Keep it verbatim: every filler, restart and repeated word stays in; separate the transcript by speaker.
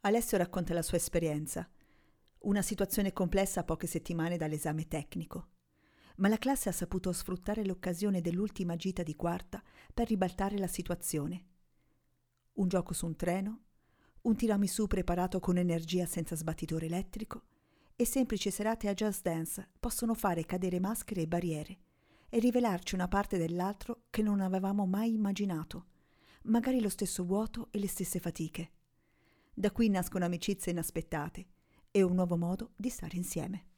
Speaker 1: Alessio racconta la sua esperienza. Una situazione complessa a poche settimane dall'esame tecnico. Ma la classe ha saputo sfruttare l'occasione dell'ultima gita di quarta per ribaltare la situazione. Un gioco su un treno, un tiramisù preparato con energia senza sbattitore elettrico e semplici serate a Just Dance possono fare cadere maschere e barriere e rivelarci una parte dell'altro che non avevamo mai immaginato, magari lo stesso vuoto e le stesse fatiche. Da qui nascono amicizie inaspettate e un nuovo modo di stare insieme.